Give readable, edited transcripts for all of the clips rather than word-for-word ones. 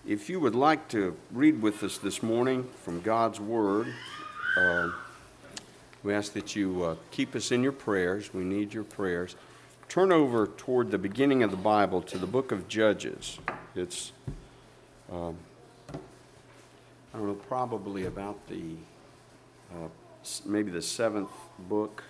If you would like to read with us this morning from God's Word, we ask that you keep us in your prayers. We need your prayers. Turn over toward the beginning of the Bible to the book of Judges. It's, probably about the, maybe the seventh book.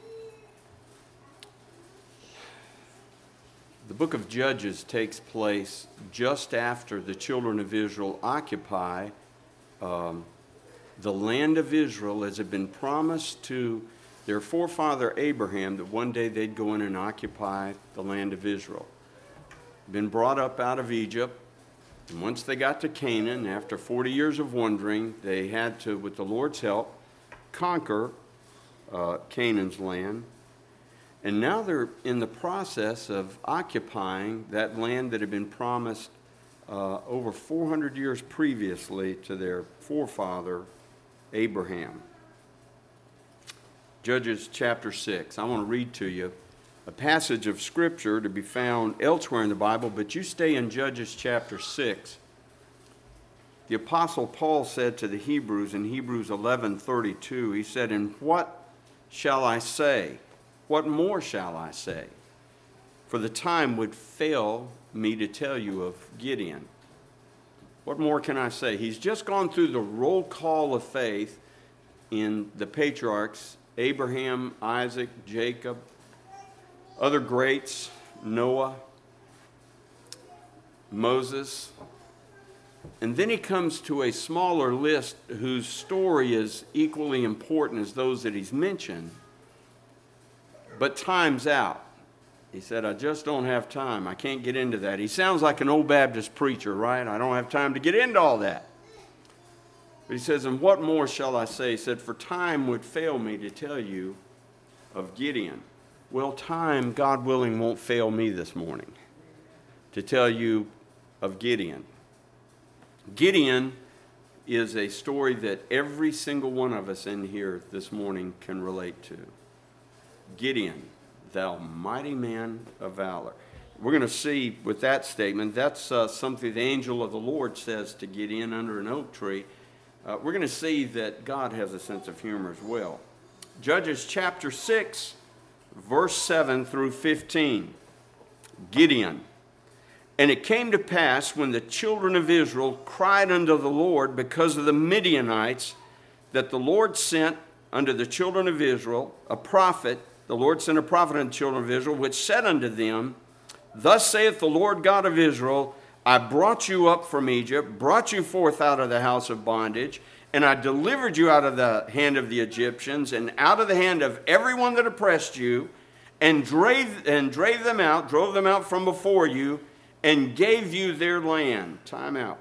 The book of Judges takes place just after the children of Israel occupy the land of Israel as had been promised to their forefather Abraham that one day they'd go in and occupy the land of Israel. Been brought up out of Egypt, and once they got to Canaan, after 40 years of wandering, they had to, with the Lord's help, conquer Canaan's land. And now they're in the process of occupying that land that had been promised over 400 years previously to their forefather, Abraham. Judges chapter 6. I want to read to you a passage of Scripture to be found elsewhere in the Bible, but you stay in Judges chapter 6. The Apostle Paul said to the Hebrews in Hebrews 11:32, he said, "And what shall I say? What more shall I say? For the time would fail me to tell you of Gideon." What more can I say? He's just gone through the roll call of faith in the patriarchs, Abraham, Isaac, Jacob, other greats, Noah, Moses. And then he comes to a smaller list whose story is equally important as those that he's mentioned. But time's out. He said, I just don't have time. I can't get into that. He sounds like an old Baptist preacher, right? I don't have time to get into all that. But he says, and what more shall I say? He said, for time would fail me to tell you of Gideon. Well, time, God willing, won't fail me this morning to tell you of Gideon. Gideon is a story that every single one of us in here this morning can relate to. Gideon, thou mighty man of valor. We're going to see with that statement, that's something the angel of the Lord says to Gideon under an oak tree. We're going to see that God has a sense of humor as well. Judges chapter 6, verse 7 through 15. Gideon. And it came to pass when the children of Israel cried unto the Lord because of the Midianites, that the Lord sent unto the children of Israel a prophet. The Lord sent a prophet unto the children of Israel, which said unto them, Thus saith the Lord God of Israel, I brought you up from Egypt, brought you forth out of the house of bondage, and I delivered you out of the hand of the Egyptians, and out of the hand of everyone that oppressed you, and drove them out from before you, and gave you their land. Time out.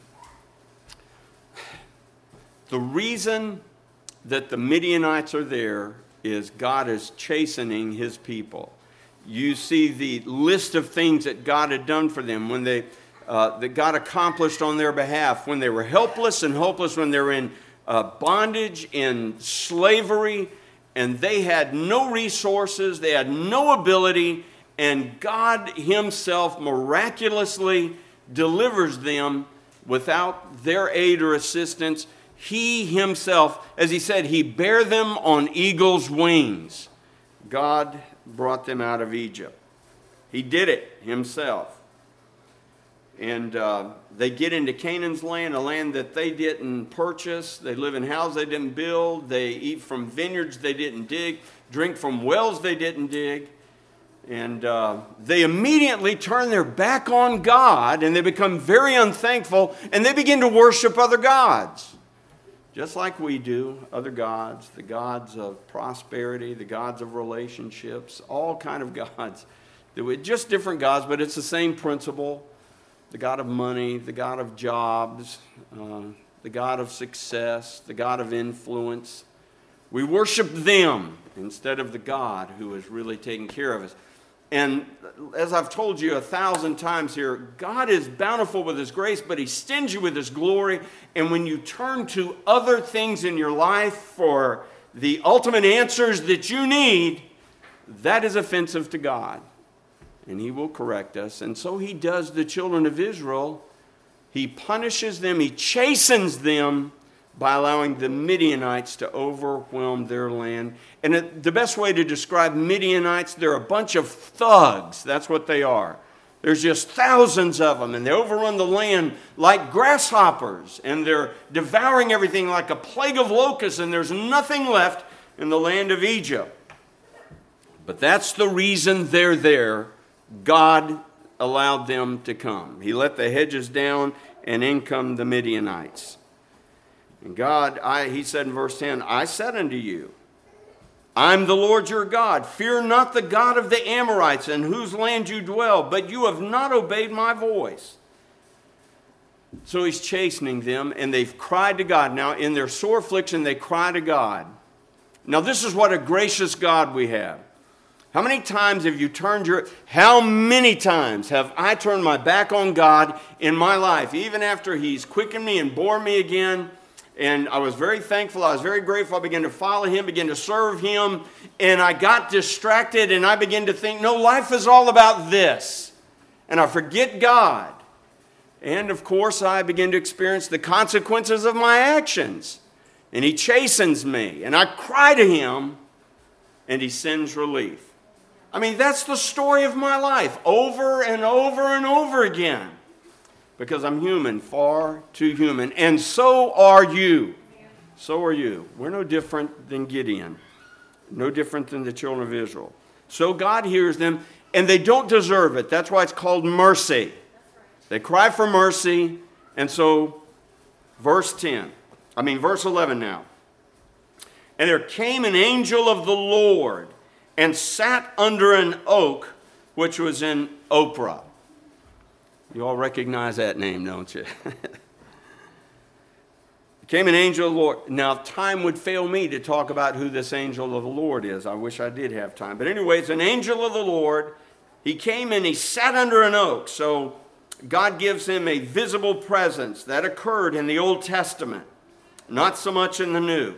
The reason that the Midianites are there is God is chastening his people. You see the list of things that God had done for them when that God accomplished on their behalf when they were helpless and hopeless, when they were in bondage, in slavery, and they had no resources, they had no ability, and God himself miraculously delivers them without their aid or assistance. He himself, as he said, he bare them on eagle's wings. God brought them out of Egypt. He did it himself. And they get into Canaan's land, a land that they didn't purchase. They live in houses they didn't build. They eat from vineyards they didn't dig, drink from wells they didn't dig. And they immediately turn their back on God, and they become very unthankful, and they begin to worship other gods. Just like we do, other gods, the gods of prosperity, the gods of relationships, all kind of gods. Just different gods, but it's the same principle. The God of money, the God of jobs, the God of success, the God of influence. We worship them instead of the God who is really taking care of us. And as I've told you 1,000 times here, God is bountiful with his grace, but he's stingy with his glory. And when you turn to other things in your life for the ultimate answers that you need, that is offensive to God. And he will correct us. And so he does the children of Israel. He punishes them, he chastens them by allowing the Midianites to overwhelm their land. And the best way to describe Midianites, they're a bunch of thugs. That's what they are. There's just thousands of them, and they overrun the land like grasshoppers, and they're devouring everything like a plague of locusts, and there's nothing left in the land of Egypt. But that's the reason they're there. God allowed them to come. He let the hedges down, and in come the Midianites. And God, he said in verse 10, I said unto you, I'm the Lord your God. Fear not the God of the Amorites, in whose land you dwell, but you have not obeyed my voice. So he's chastening them, and they've cried to God. Now, in their sore affliction, they cry to God. Now, this is what a gracious God we have. How many times have I turned my back on God in my life, even after he's quickened me and born me again? And I was very thankful. I was very grateful. I began to follow him, began to serve him. And I got distracted and I began to think, no, life is all about this. And I forget God. And of course, I begin to experience the consequences of my actions. And he chastens me. And I cry to him and he sends relief. I mean, that's the story of my life over and over and over again. Because I'm human, far too human. And so are you. So are you. We're no different than Gideon. No different than the children of Israel. So God hears them, and they don't deserve it. That's why it's called mercy. They cry for mercy. And so, verse 11 now. And there came an angel of the Lord and sat under an oak which was in Ophrah. You all recognize that name, don't you? Came an angel of the Lord. Now, time would fail me to talk about who this angel of the Lord is. I wish I did have time. But anyway, it's an angel of the Lord. He came and he sat under an oak. So God gives him a visible presence. That occurred in the Old Testament, not so much in the New.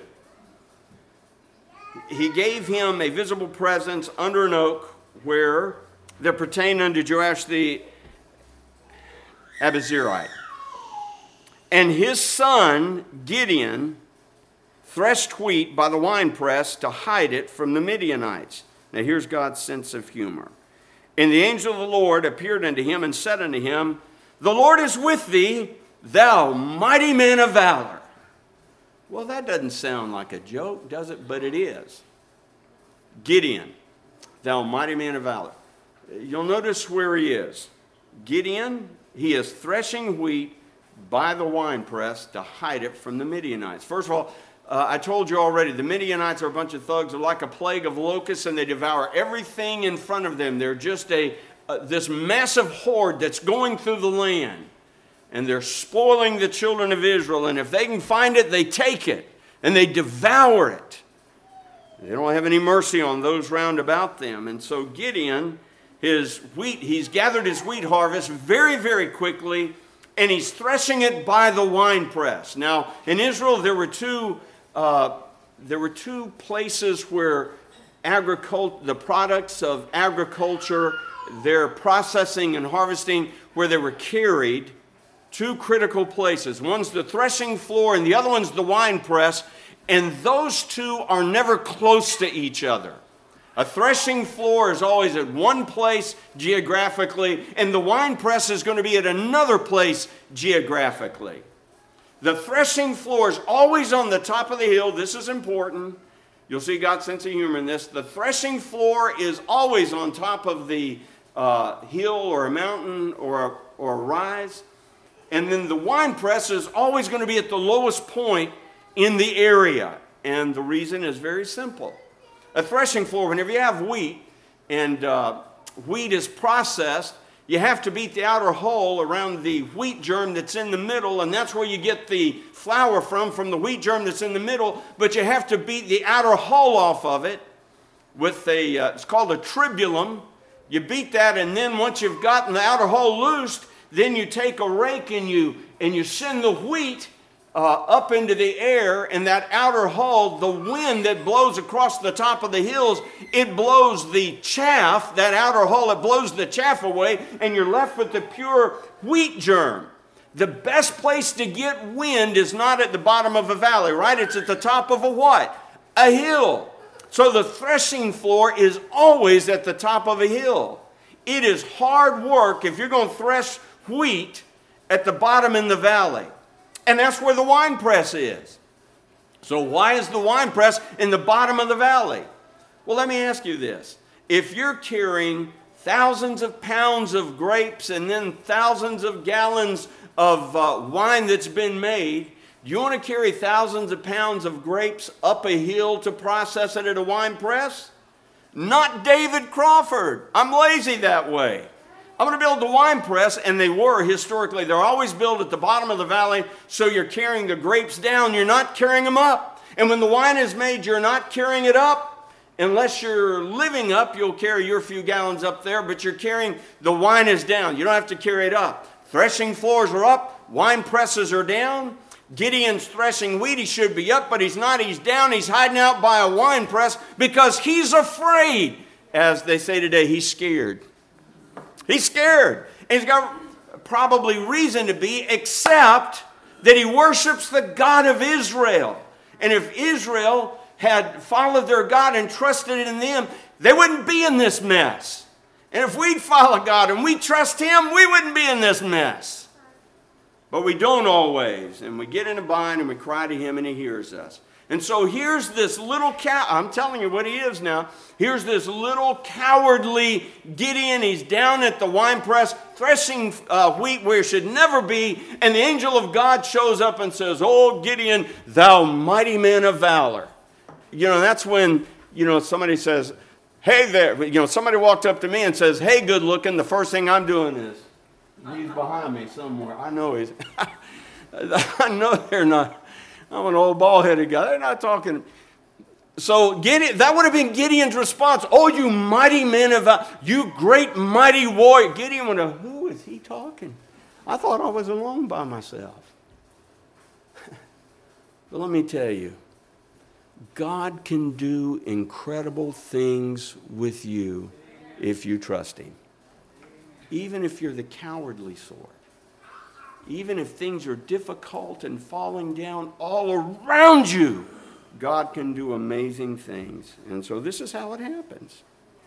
He gave him a visible presence under an oak that pertained unto Joash the Abiezrite. And his son, Gideon, threshed wheat by the winepress to hide it from the Midianites. Now here's God's sense of humor. And the angel of the Lord appeared unto him and said unto him, The Lord is with thee, thou mighty man of valor. Well, that doesn't sound like a joke, does it? But it is. Gideon, thou mighty man of valor. You'll notice where he is. Gideon, he is threshing wheat by the winepress to hide it from the Midianites. First of all, I told you already, the Midianites are a bunch of thugs. They're like a plague of locusts, and they devour everything in front of them. They're just this massive horde that's going through the land. And they're spoiling the children of Israel. And if they can find it, they take it. And they devour it. They don't have any mercy on those round about them. And so Gideon, he's gathered his wheat harvest very, very quickly, and he's threshing it by the winepress. Now, in Israel, there were two places where the products of agriculture, their processing and harvesting, where they were carried. Two critical places. One's the threshing floor, and the other one's the winepress. And those two are never close to each other. A threshing floor is always at one place geographically, and the wine press is going to be at another place geographically. The threshing floor is always on the top of the hill. This is important. You'll see God's sense of humor in this. The threshing floor is always on top of the hill or a mountain or a rise. And then the wine press is always going to be at the lowest point in the area. And the reason is very simple. A threshing floor, whenever you have wheat and wheat is processed, you have to beat the outer hull around the wheat germ that's in the middle, and that's where you get the flour from the wheat germ that's in the middle, but you have to beat the outer hull off of it with it's called a tribulum. You beat that, and then once you've gotten the outer hull loosed, then you take a rake and you send the wheat up into the air, and that outer hull, the wind that blows across the top of the hills, it blows the chaff, that outer hull, it blows the chaff away, and you're left with the pure wheat germ. The best place to get wind is not at the bottom of a valley, right? It's at the top of a what? A hill. So the threshing floor is always at the top of a hill. It is hard work if you're going to thresh wheat at the bottom in the valley. And that's where the wine press is. So why is the wine press in the bottom of the valley? Well, let me ask you this. If you're carrying thousands of pounds of grapes and then thousands of gallons of wine that's been made, do you want to carry thousands of pounds of grapes up a hill to process it at a wine press? Not David Crawford. I'm lazy that way. I'm going to build the wine press, and they were historically. They're always built at the bottom of the valley, so you're carrying the grapes down. You're not carrying them up. And when the wine is made, you're not carrying it up. Unless you're living up, you'll carry your few gallons up there, but you're carrying, the wine is down. You don't have to carry it up. Threshing floors are up. Wine presses are down. Gideon's threshing wheat. He should be up, but he's not. He's down. He's hiding out by a wine press because he's afraid. As they say today, he's scared. He's scared. And he's got probably reason to be, except that he worships the God of Israel. And if Israel had followed their God and trusted in them, they wouldn't be in this mess. And if we'd follow God and we trust Him, we wouldn't be in this mess. But we don't always. And we get in a bind and we cry to Him and He hears us. And so here's this little I'm telling you what he is now. Here's this little cowardly Gideon. He's down at the wine press threshing wheat where it should never be. And the angel of God shows up and says, "Oh, Gideon, thou mighty man of valor." That's when, somebody says, "Hey there." Somebody walked up to me and says, "Hey, good looking." The first thing I'm doing is, he's behind me somewhere. I know he's, I know they're not. I'm an old bald-headed guy. They're not talking. So that would have been Gideon's response. "Oh, you mighty man of valor, you great mighty warrior." Gideon would have, who is he talking? I thought I was alone by myself. But let me tell you, God can do incredible things with you if you trust Him. Even if you're the cowardly sort. Even if things are difficult and falling down all around you, God can do amazing things. And so this is how it happens.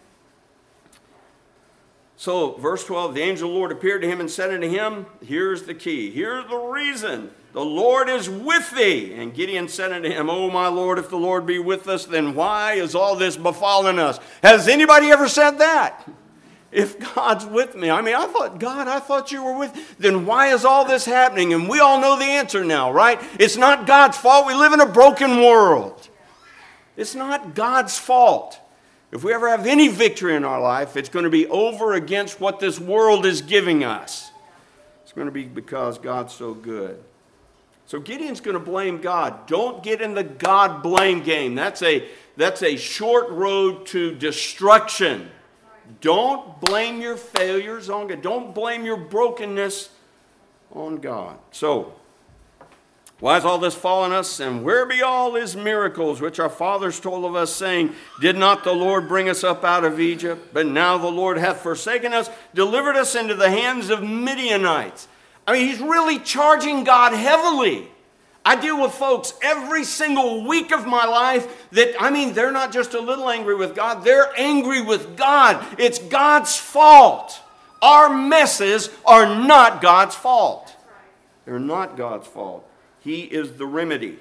So, verse 12, the angel of the Lord appeared to him and said unto him, here's the key. Here's the reason. "The Lord is with thee." And Gideon said unto him, "O my Lord, if the Lord be with us, then why is all this befallen us?" Has anybody ever said that? If God's with me, I thought you were with, then why is all this happening? And we all know the answer now, right? It's not God's fault. We live in a broken world. It's not God's fault. If we ever have any victory in our life, it's going to be over against what this world is giving us. It's going to be because God's so good. So Gideon's going to blame God. Don't get in the God blame game. That's a short road to destruction. Don't blame your failures on God. Don't blame your brokenness on God. So, why is all this fallen us? And where be all His miracles, which our fathers told of us, saying, "Did not the Lord bring us up out of Egypt? But now the Lord hath forsaken us, delivered us into the hands of Midianites." He's really charging God heavily. I deal with folks every single week of my life that, they're not just a little angry with God. They're angry with God. It's God's fault. Our messes are not God's fault. They're not God's fault. He is the remedy.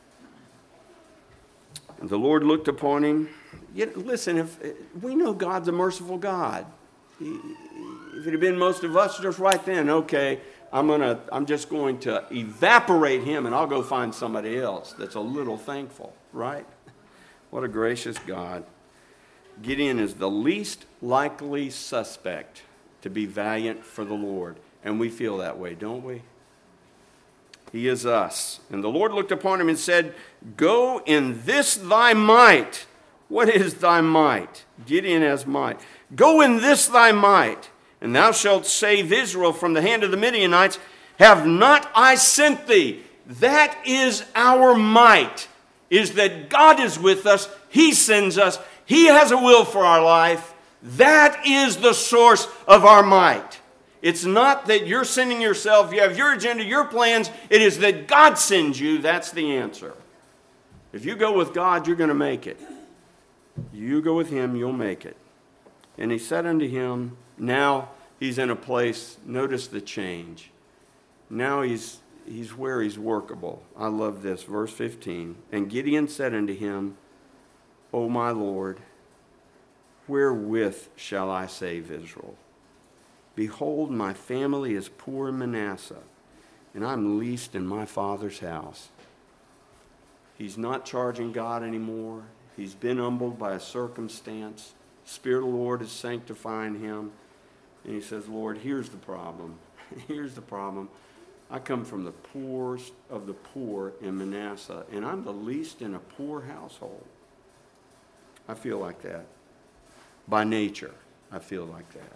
And the Lord looked upon him. Listen, if we know God's a merciful God. If it had been most of us, just right then, okay, I'm just going to evaporate him and I'll go find somebody else that's a little thankful, right? What a gracious God. Gideon is the least likely suspect to be valiant for the Lord. And we feel that way, don't we? He is us. And the Lord looked upon him and said, "Go in this thy might." What is thy might? Gideon has might. "Go in this thy might, and thou shalt save Israel from the hand of the Midianites. Have not I sent thee?" That is our might, is that God is with us. He sends us. He has a will for our life. That is the source of our might. It's not that you're sending yourself, you have your agenda, your plans. It is that God sends you. That's the answer. If you go with God, you're going to make it. You go with him, you'll make it. And he said unto him, now he's in a place, notice the change. Now he's where he's workable. I love this, verse 15. And Gideon said unto him, O my Lord, wherewith shall I save Israel? Behold, my family is poor in Manasseh, and I'm least in my father's house. He's not charging God anymore. He's been humbled by a circumstance. The Spirit of the Lord is sanctifying him. And he says, Lord, here's the problem. Here's the problem. I come from the poorest of the poor in Manasseh, and I'm the least in a poor household. I feel like that. By nature, I feel like that.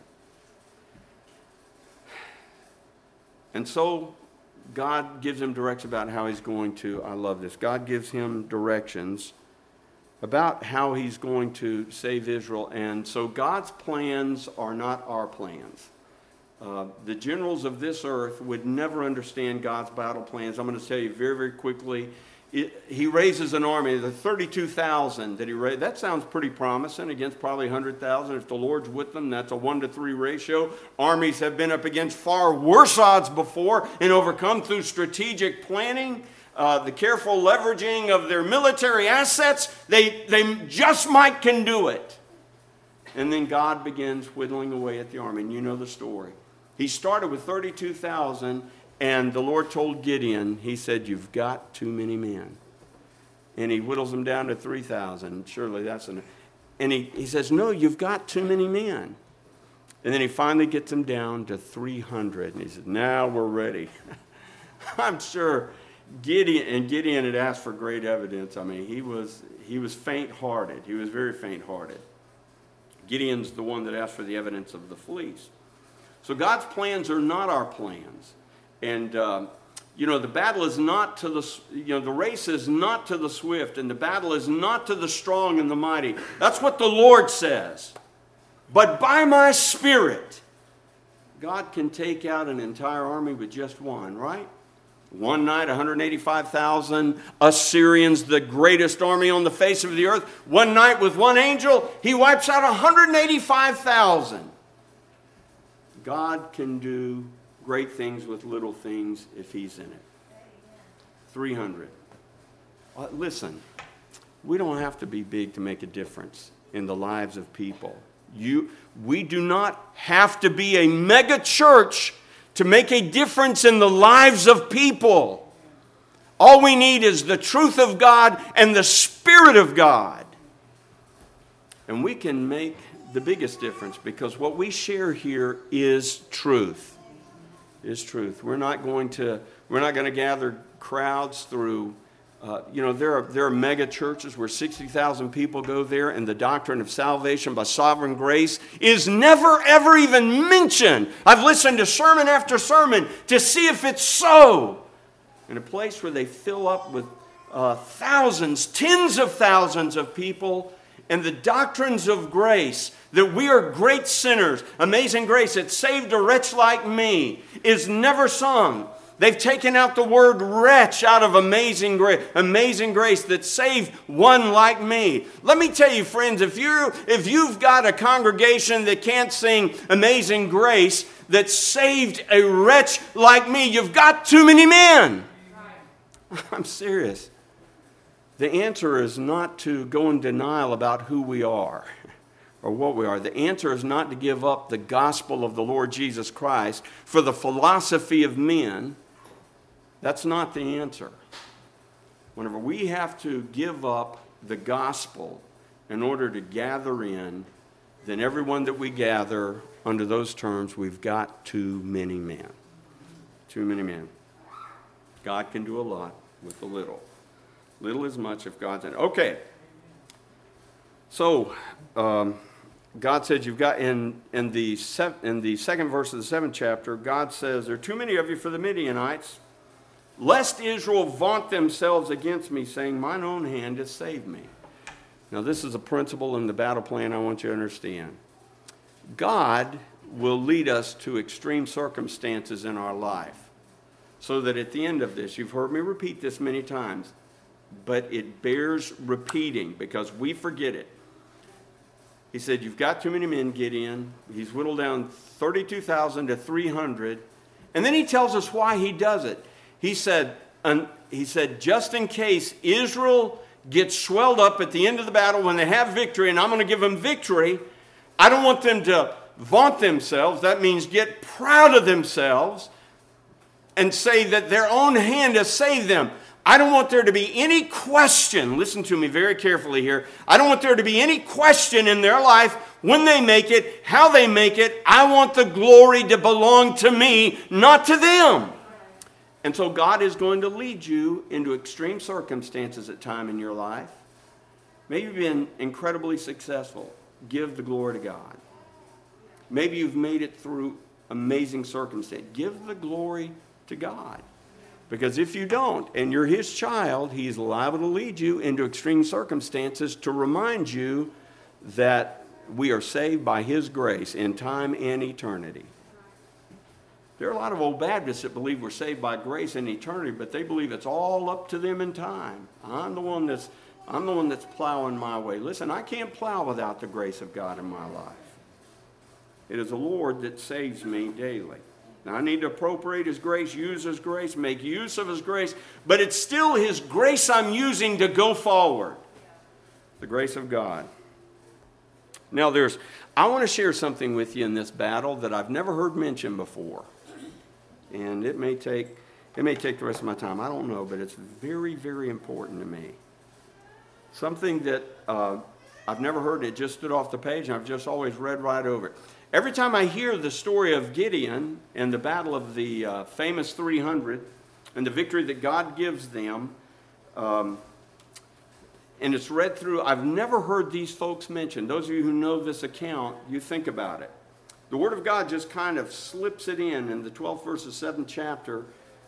And so God gives him directions about how he's going to, I love this, God gives him directions about how he's going to save Israel. And so God's plans are not our plans. The generals of this earth would never understand God's battle plans. I'm going to tell you very, very quickly. He raises an army, the 32,000 that he raised. That sounds pretty promising against probably 100,000. If the Lord's with them, that's a 1-to-3 ratio. Armies have been up against far worse odds before and overcome through strategic planning, the careful leveraging of their military assets. They just might can do it. And then God begins whittling away at the army. And you know the story. He started with 32,000. And the Lord told Gideon, he said, you've got too many men. And he whittles them down to 3,000. Surely that's enough. And he says, no, you've got too many men. And then he finally gets them down to 300. And he says, now we're ready. I'm sure Gideon had asked for great evidence. I mean, he was faint-hearted. He was very faint-hearted. Gideon's the one that asked for the evidence of the fleece. So God's plans are not our plans. And, the battle is not to the race is not to the swift, and the battle is not to the strong and the mighty. That's what the Lord says. But by my Spirit, God can take out an entire army with just one, right? One night, 185,000 Assyrians, the greatest army on the face of the earth. One night with one angel, he wipes out 185,000. God can do great things with little things if he's in it. 300. Listen, we don't have to be big to make a difference in the lives of people. We do not have to be a mega church to make a difference in the lives of people. All we need is the truth of God and the Spirit of God. And we can make the biggest difference because what we share here is truth. Is truth. We're not going to gather crowds through, there are mega churches where 60,000 people go there, and the doctrine of salvation by sovereign grace is never, ever even mentioned. I've listened to sermon after sermon to see if it's so. In a place where they fill up with thousands, tens of thousands of people, and the doctrines of grace, that we are great sinners, amazing grace that saved a wretch like me, is never sung. They've taken out the word wretch out of amazing grace that saved one like me. Let me tell you, friends, if you've got a congregation that can't sing amazing grace that saved a wretch like me, you've got too many men. I'm serious. The answer is not to go in denial about who we are or what we are. The answer is not to give up the gospel of the Lord Jesus Christ for the philosophy of men. That's not the answer. Whenever we have to give up the gospel in order to gather in, then everyone that we gather under those terms, we've got too many men. Too many men. God can do a lot with a little. Little is much if God's in it. Okay. So, God said you've got, in the second verse of the 7th chapter, God says, there are too many of you for the Midianites, lest Israel vaunt themselves against me, saying, mine own hand has saved me. Now, this is a principle in the battle plan I want you to understand. God will lead us to extreme circumstances in our life. So that at the end of this, you've heard me repeat this many times, but it bears repeating because we forget it. He said, you've got too many men, Gideon. He's whittled down 32,000 to 300. And then he tells us why he does it. He said, just in case Israel gets swelled up at the end of the battle when they have victory, and I'm going to give them victory, I don't want them to vaunt themselves. That means get proud of themselves and say that their own hand has saved them. I don't want there to be any question. Listen to me very carefully here. I don't want there to be any question in their life when they make it, how they make it. I want the glory to belong to me, not to them. And so God is going to lead you into extreme circumstances at time in your life. Maybe you've been incredibly successful. Give the glory to God. Maybe you've made it through amazing circumstances. Give the glory to God. Because if you don't, and you're his child, he's liable to lead you into extreme circumstances to remind you that we are saved by his grace in time and eternity. There are a lot of old Baptists that believe we're saved by grace in eternity, but they believe it's all up to them in time. I'm the one that's plowing my way. Listen, I can't plow without the grace of God in my life. It is the Lord that saves me daily. Now, I need to appropriate his grace, use his grace, make use of his grace, but it's still his grace I'm using to go forward. The grace of God. Now, I want to share something with you in this battle that I've never heard mentioned before. And it may take the rest of my time. I don't know, but it's very, very important to me. Something that I've never heard, it just stood off the page, and I've just always read right over it. Every time I hear the story of Gideon and the battle of the famous 300 and the victory that God gives them, and it's read through, I've never heard these folks mentioned. Those of you who know this account, you think about it. The Word of God just kind of slips it in the 12th verse of 7th chapter.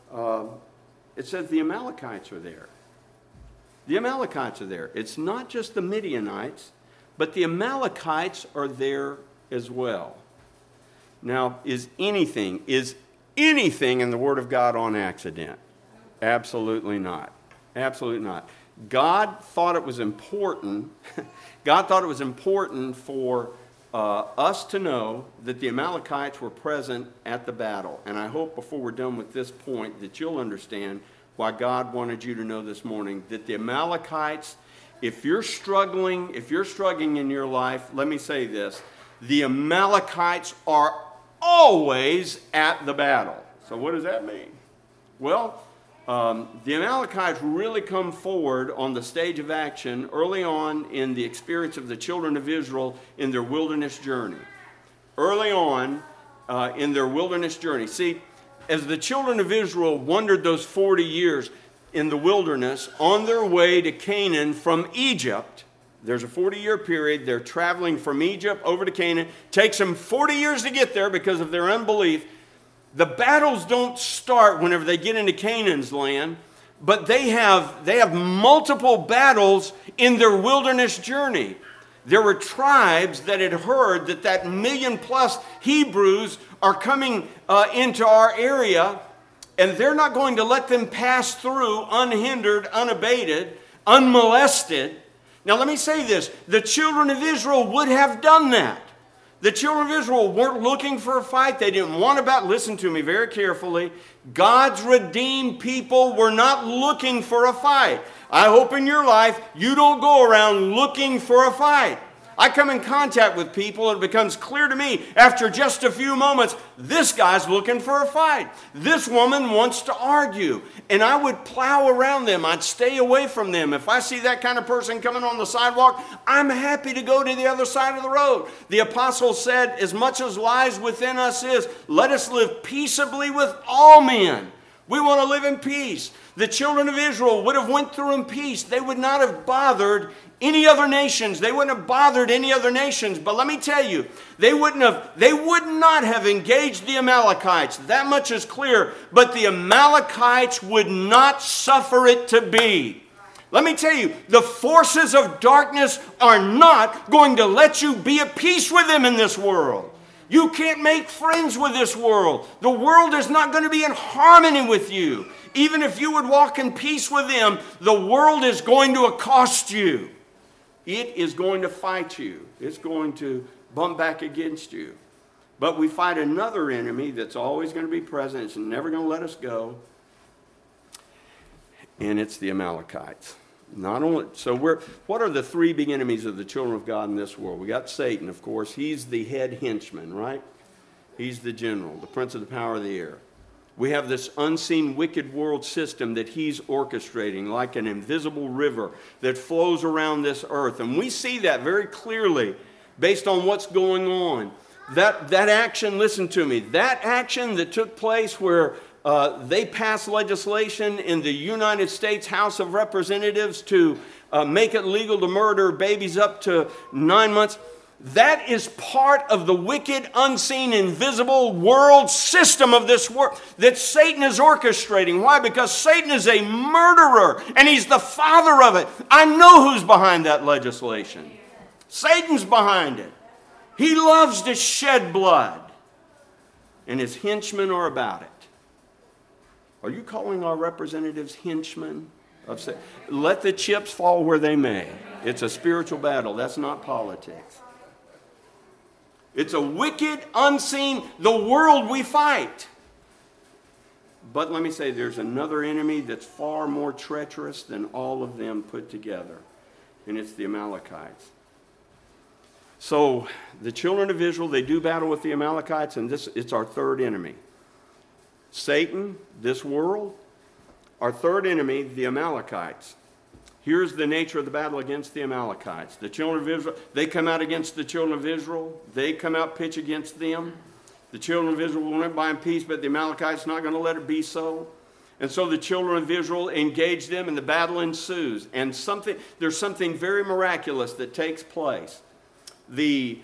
It says the Amalekites are there. The Amalekites are there. It's not just the Midianites, but the Amalekites are there as well. Now, is anything in the Word of God on accident? Absolutely not. Absolutely not. God thought it was important. God thought it was important for us to know that the Amalekites were present at the battle. And I hope before we're done with this point that you'll understand why God wanted you to know this morning that the Amalekites, if you're struggling in your life, let me say this. The Amalekites are always at the battle. So what does that mean? Well, the Amalekites really come forward on the stage of action early on in the experience of the children of Israel in their wilderness journey. Early on in their wilderness journey. See, as the children of Israel wandered those 40 years in the wilderness on their way to Canaan from Egypt, there's a 40-year period. They're traveling from Egypt over to Canaan. Takes them 40 years to get there because of their unbelief. The battles don't start whenever they get into Canaan's land, but they have multiple battles in their wilderness journey. There were tribes that had heard that million-plus Hebrews are coming into our area, and they're not going to let them pass through unhindered, unabated, unmolested. Now let me say this, the children of Israel would have done that. The children of Israel weren't looking for a fight. They didn't want about, listen to me very carefully, God's redeemed people were not looking for a fight. I hope in your life you don't go around looking for a fight. I come in contact with people and it becomes clear to me after just a few moments, this guy's looking for a fight. This woman wants to argue. And I would plow around them. I'd stay away from them. If I see that kind of person coming on the sidewalk, I'm happy to go to the other side of the road. The apostle said, as much as lies within us is, let us live peaceably with all men. We want to live in peace. The children of Israel would have went through in peace. They would not have bothered any other nations. They wouldn't have bothered any other nations. But let me tell you, they would not have engaged the Amalekites. That much is clear. But the Amalekites would not suffer it to be. Let me tell you, the forces of darkness are not going to let you be at peace with them in this world. You can't make friends with this world. The world is not going to be in harmony with you. Even if you would walk in peace with them, the world is going to accost you. It is going to fight you. It's going to bump back against you. But we fight another enemy that's always going to be present. It's never going to let us go. And it's the Amalekites. What are the three big enemies of the children of God in this world? We got Satan, of course. He's the head henchman, right? He's the general, the prince of the power of the air. We have this unseen wicked world system that he's orchestrating like an invisible river that flows around this earth. And we see that very clearly based on what's going on. That action, listen to me, that action that took place where they passed legislation in the United States House of Representatives to make it legal to murder babies up to 9 months. That is part of the wicked, unseen, invisible world system of this world that Satan is orchestrating. Why? Because Satan is a murderer and he's the father of it. I know who's behind that legislation. Satan's behind it. He loves to shed blood, and his henchmen are about it. Are you calling our representatives henchmen? Let the chips fall where they may. It's a spiritual battle. That's not politics. It's a wicked, unseen, the world we fight. But let me say, there's another enemy that's far more treacherous than all of them put together, and it's the Amalekites. So the children of Israel, they do battle with the Amalekites, and it's our third enemy. Satan, this world, our third enemy, the Amalekites. Here's the nature of the battle against the Amalekites. The children of Israel, they come out against the children of Israel. They come out pitch against them. The children of Israel went by in peace, but the Amalekites not going to let it be so. And so the children of Israel engage them, and the battle ensues. And there's something very miraculous that takes place. The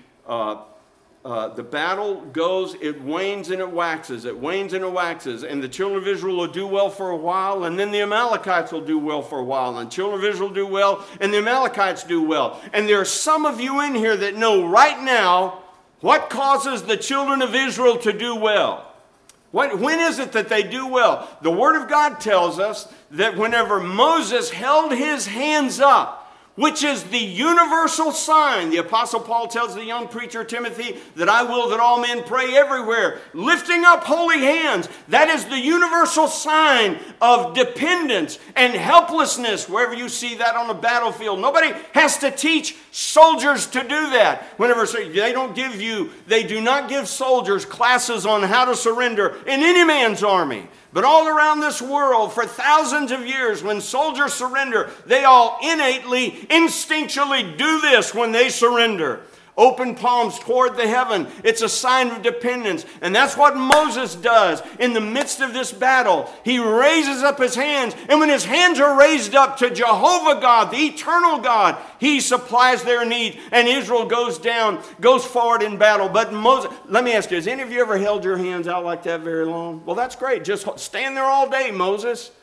battle goes, it wanes and it waxes, it wanes and it waxes, and the children of Israel will do well for a while, and then the Amalekites will do well for a while, and the children of Israel do well, and the Amalekites do well. And there are some of you in here that know right now what causes the children of Israel to do well. When is it that they do well? The Word of God tells us that whenever Moses held his hands up, which is the universal sign. The Apostle Paul tells the young preacher Timothy that I will that all men pray everywhere, lifting up holy hands. That is the universal sign of dependence and helplessness wherever you see that on the battlefield. Nobody has to teach soldiers to do that. They do not give soldiers classes on how to surrender in any man's army. But all around this world, for thousands of years, when soldiers surrender, they all innately, instinctually do this when they surrender. Open palms toward the heaven. It's a sign of dependence. And that's what Moses does in the midst of this battle. He raises up his hands. And when his hands are raised up to Jehovah God, the eternal God, he supplies their need. And Israel goes forward in battle. But Moses, let me ask you, has any of you ever held your hands out like that very long? Well, that's great. Just stand there all day, Moses.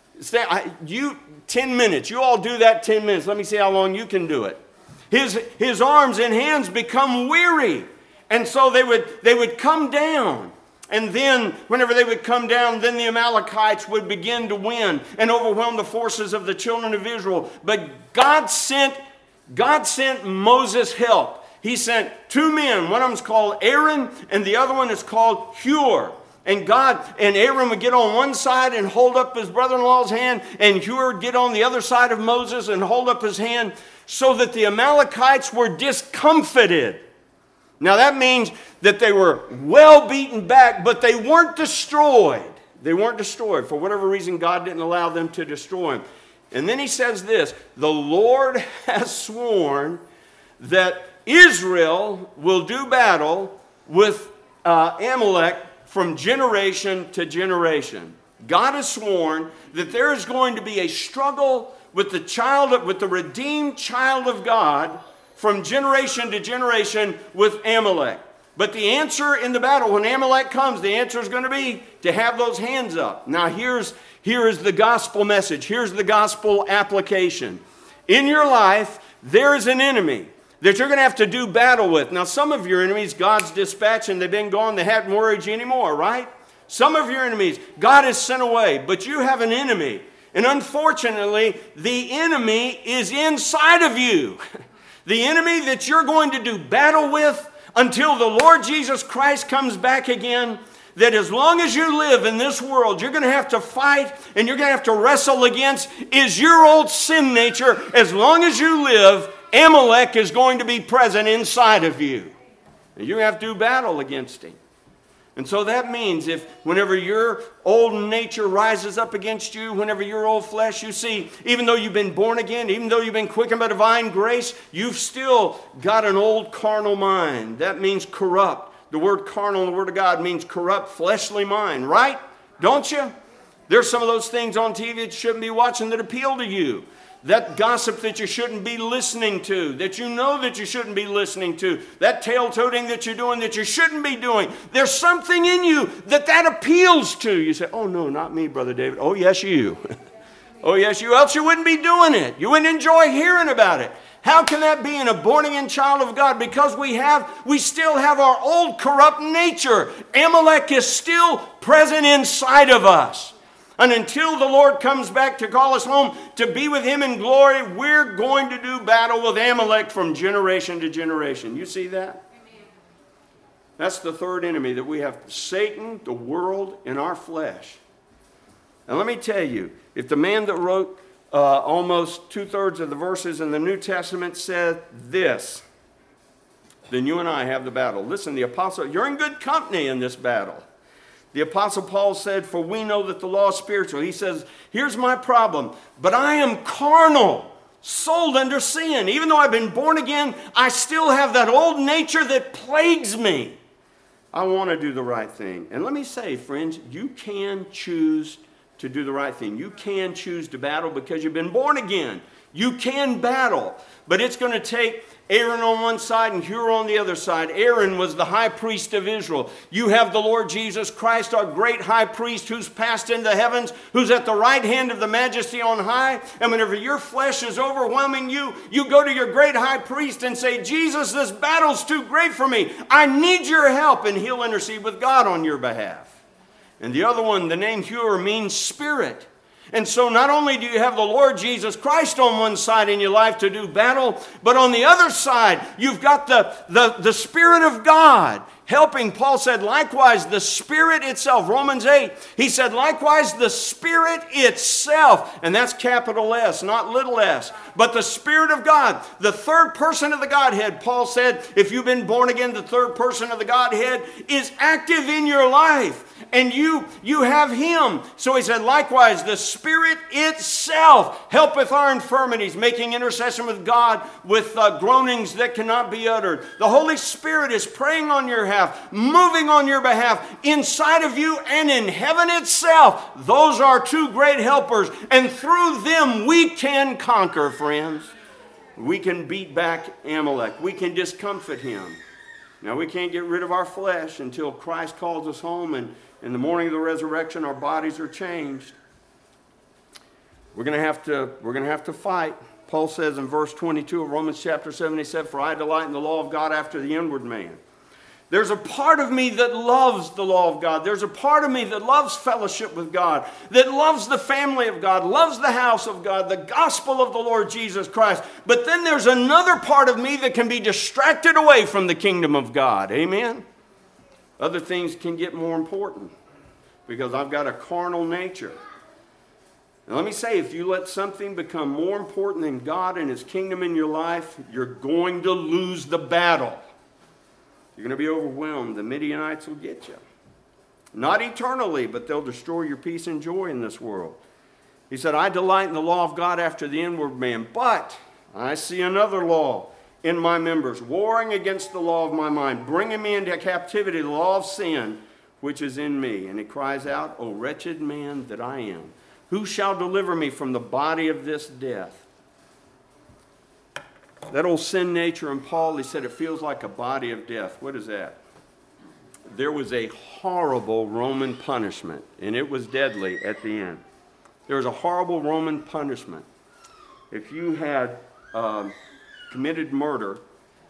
10 minutes. You all do that 10 minutes. Let me see how long you can do it. His arms and hands become weary. And so they would come down. And then whenever they would come down, then the Amalekites would begin to win and overwhelm the forces of the children of Israel. But God sent Moses help. He sent two men. One of them is called Aaron and the other one is called Hur. And Aaron would get on one side and hold up his brother-in-law's hand, and Hur would get on the other side of Moses and hold up his hand, so that the Amalekites were discomfited. Now that means that they were well beaten back, but they weren't destroyed. They weren't destroyed. For whatever reason, God didn't allow them to destroy them. And then he says this, the Lord has sworn that Israel will do battle with Amalek from generation to generation. God has sworn that there is going to be a struggle with the redeemed child of God from generation to generation with Amalek. But the answer in the battle, when Amalek comes, the answer is going to be to have those hands up. Now here is the gospel message. Here's the gospel application. In your life, there is an enemy that you're going to have to do battle with. Now, some of your enemies, God's dispatching, they've been gone, they haven't worried you anymore, right? Some of your enemies, God has sent away, but you have an enemy. And unfortunately, the enemy is inside of you. The enemy that you're going to do battle with until the Lord Jesus Christ comes back again, that as long as you live in this world, you're going to have to fight and you're going to have to wrestle against is your old sin nature. As long as you live, Amalek is going to be present inside of you. And you have to do battle against him. And so that means whenever your old nature rises up against you, whenever your old flesh, you see, even though you've been born again, even though you've been quickened by divine grace, you've still got an old carnal mind. That means corrupt. The word carnal in the Word of God means corrupt, fleshly mind, right? Don't you? There's some of those things on TV that you shouldn't be watching that appeal to you. That gossip that you shouldn't be listening to, that you know that you shouldn't be listening to, that tail-toting that you're doing that you shouldn't be doing. There's something in you that appeals to. You say, oh, no, not me, Brother David. Oh, yes, you. Oh, yes, you. Else you wouldn't be doing it. You wouldn't enjoy hearing about it. How can that be in a born-again child of God? Because we still have our old corrupt nature. Amalek is still present inside of us. And until the Lord comes back to call us home to be with Him in glory, we're going to do battle with Amalek from generation to generation. You see that? Amen. That's the third enemy that we have. Satan, the world, and our flesh. And let me tell you, if the man that wrote almost 2/3 of the verses in the New Testament said this, then you and I have the battle. Listen, the apostle, you're in good company in this battle. The Apostle Paul said, for we know that the law is spiritual. He says, here's my problem. But I am carnal, sold under sin. Even though I've been born again, I still have that old nature that plagues me. I want to do the right thing. And let me say, friends, you can choose to do the right thing. You can choose to battle because you've been born again. You can battle. But it's going to take Aaron on one side and Hur on the other side. Aaron was the high priest of Israel. You have the Lord Jesus Christ, our great high priest, who's passed into the heavens, who's at the right hand of the majesty on high. And whenever your flesh is overwhelming you, you go to your great high priest and say, Jesus, this battle's too great for me. I need your help. And he'll intercede with God on your behalf. And the other one, the name Hur, means spirit. And so not only do you have the Lord Jesus Christ on one side in your life to do battle, but on the other side, you've got the Spirit of God helping. Paul said, likewise, the Spirit itself. Romans 8, he said, likewise, the Spirit itself. And that's capital S, not little s. But the Spirit of God, the third person of the Godhead, Paul said, if you've been born again, the third person of the Godhead is active in your life. And you have Him. So he said, likewise, the Spirit itself helpeth our infirmities, making intercession with God with groanings that cannot be uttered. The Holy Spirit is praying on your behalf, moving on your behalf, inside of you and in heaven itself. Those are two great helpers. And through them we can conquer, friends. We can beat back Amalek. We can discomfit him. Now, we can't get rid of our flesh until Christ calls us home, and in the morning of the resurrection, our bodies are changed. We're going to have to fight. Paul says in verse 22 of Romans chapter 7, he said, for I delight in the law of God after the inward man. There's a part of me that loves the law of God. There's a part of me that loves fellowship with God, that loves the family of God, loves the house of God, the gospel of the Lord Jesus Christ. But then there's another part of me that can be distracted away from the kingdom of God. Amen? Other things can get more important because I've got a carnal nature. Now let me say, if you let something become more important than God and His kingdom in your life, you're going to lose the battle. You're going to be overwhelmed. The Midianites will get you. Not eternally, but they'll destroy your peace and joy in this world. He said, I delight in the law of God after the inward man, but I see another law in my members, warring against the law of my mind, bringing me into captivity, the law of sin, which is in me. And it cries out, O wretched man that I am, who shall deliver me from the body of this death? That old sin nature in Paul, he said it feels like a body of death. What is that? There was a horrible Roman punishment, and it was deadly at the end. There was a horrible Roman punishment. If you had committed murder,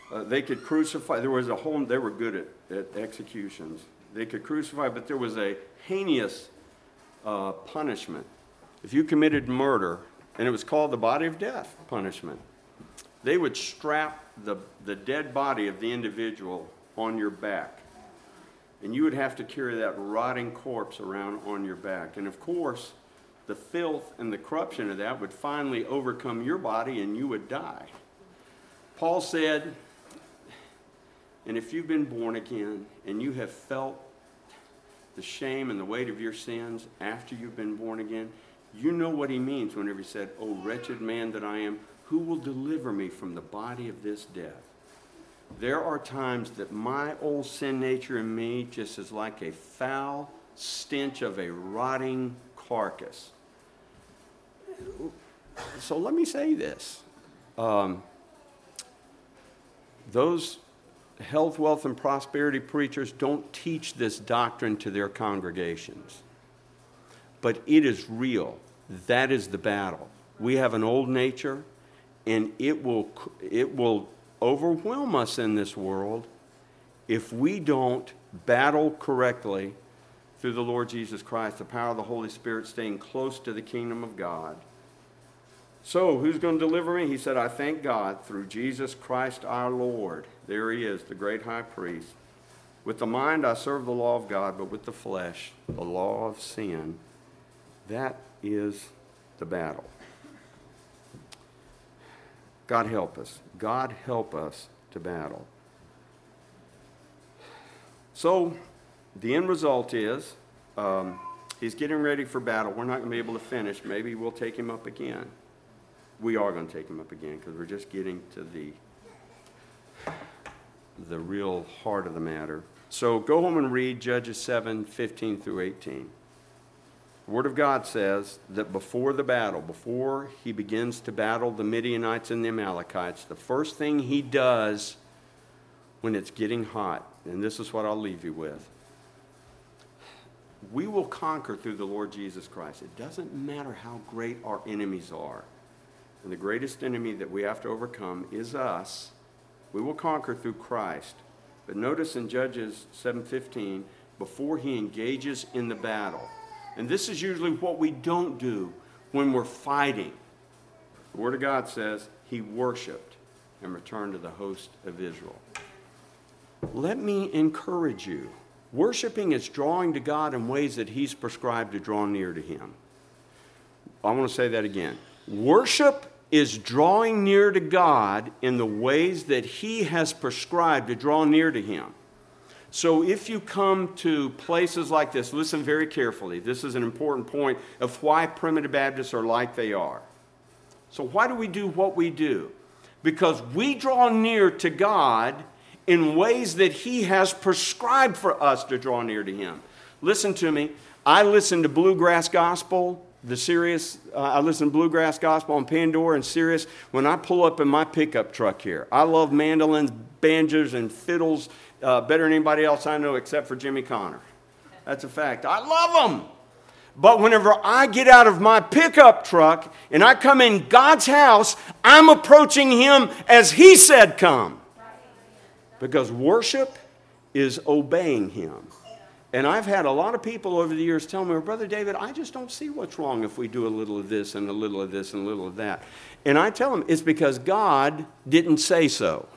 They could crucify. They were good at executions. They could crucify, but there was a heinous punishment. If you committed murder, and it was called the body of death punishment, they would strap the dead body of the individual on your back. And you would have to carry that rotting corpse around on your back. And of course, the filth and the corruption of that would finally overcome your body and you would die. Paul said, and if you've been born again and you have felt the shame and the weight of your sins after you've been born again, you know what he means whenever he said, "O wretched man that I am, who will deliver me from the body of this death?" There are times that my old sin nature in me just is like a foul stench of a rotting carcass. So let me say this. Those health, wealth, and prosperity preachers don't teach this doctrine to their congregations. But it is real. That is the battle. We have an old nature, and it will overwhelm us in this world if we don't battle correctly through the Lord Jesus Christ, the power of the Holy Spirit, staying close to the kingdom of God. So, who's going to deliver me? He said, I thank God through Jesus Christ our Lord. There he is, the great high priest. With the mind I serve the law of God, but with the flesh, the law of sin. That is the battle. God help us. God help us to battle. So, the end result is, he's getting ready for battle. We're not going to be able to finish. Maybe we'll take him up again. We are going to take him up again because we're just getting to the real heart of the matter. So go home and read Judges 7:15 through 18. The Word of God says that before the battle, before he begins to battle the Midianites and the Amalekites, the first thing he does when it's getting hot, and this is what I'll leave you with, we will conquer through the Lord Jesus Christ. It doesn't matter how great our enemies are. And the greatest enemy that we have to overcome is us. We will conquer through Christ. But notice in Judges 7:15, before he engages in the battle, and this is usually what we don't do when we're fighting. The Word of God says he worshiped and returned to the host of Israel. Let me encourage you. Worshiping is drawing to God in ways that he's prescribed to draw near to him. I want to say that again. Worship is drawing near to God in the ways that he has prescribed to draw near to him. So if you come to places like this, listen very carefully. This is an important point of why primitive Baptists are like they are. So why do we do what we do? Because we draw near to God in ways that he has prescribed for us to draw near to him. Listen to me. I listen to Bluegrass Gospel, I listen to Bluegrass Gospel on Pandora and Sirius when I pull up in my pickup truck here. I love mandolins, banjos, and fiddles better than anybody else I know except for Jimmy Connor. That's a fact. I love them. But whenever I get out of my pickup truck and I come in God's house, I'm approaching him as he said come. Because worship is obeying him. And I've had a lot of people over the years tell me, Brother David, I just don't see what's wrong if we do a little of this and a little of this and a little of that. And I tell them it's because God didn't say so.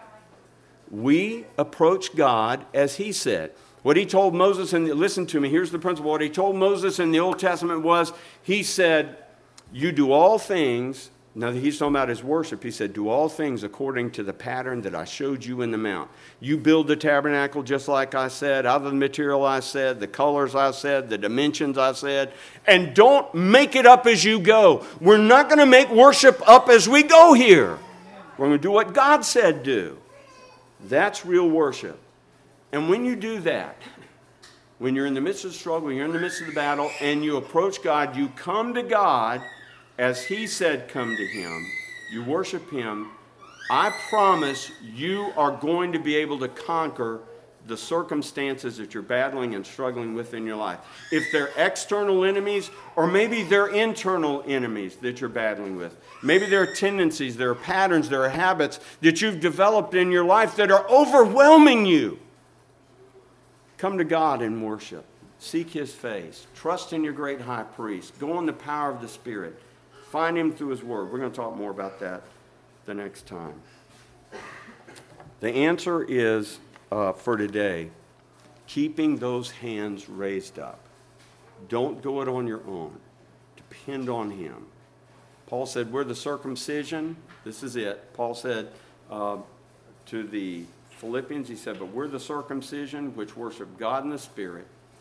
We approach God as he said. What he told Moses, and listen to me, here's the principle. What he told Moses in the Old Testament was, he said, you do all things. Now he's talking about his worship. He said, do all things according to the pattern that I showed you in the mount. You build the tabernacle just like I said, out of the material I said, the colors I said, the dimensions I said, and don't make it up as you go. We're not going to make worship up as we go here. We're going to do what God said do. That's real worship. And when you do that, when you're in the midst of the struggle, you're in the midst of the battle, and you approach God, you come to God as he said come to him, you worship him, I promise you are going to be able to conquer the circumstances that you're battling and struggling with in your life. If they're external enemies, or maybe they're internal enemies that you're battling with. Maybe there are tendencies, there are patterns, there are habits that you've developed in your life that are overwhelming you. Come to God in worship. Seek His face. Trust in your great high priest. Go in the power of the Spirit. Find Him through His Word. We're going to talk more about that the next time. The answer is, for today, keeping those hands raised up. Don't go it on your own. Depend on Him. Paul said, we're the circumcision. This is it. Paul said to the Philippians, he said, but we're the circumcision which worship God in the Spirit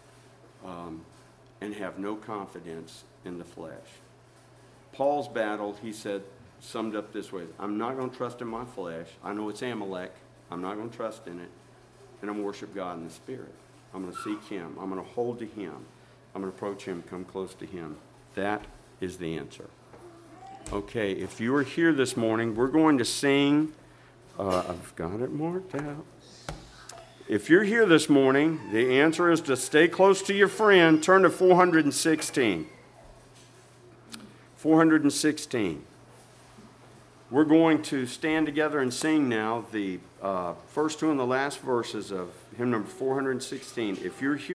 and have no confidence in the flesh. Paul's battle, he said, summed up this way. I'm not going to trust in my flesh. I know it's Amalek. I'm not going to trust in it. And I'm going to worship God in the Spirit. I'm going to seek Him. I'm going to hold to Him. I'm going to approach Him, come close to Him. That is the answer. Okay, if you are here this morning, we're going to sing. I've got it marked out. If you're here this morning, the answer is to stay close to your friend. Turn to 416. 416. We're going to stand together and sing now the first two and the last verses of hymn number 416. If you're here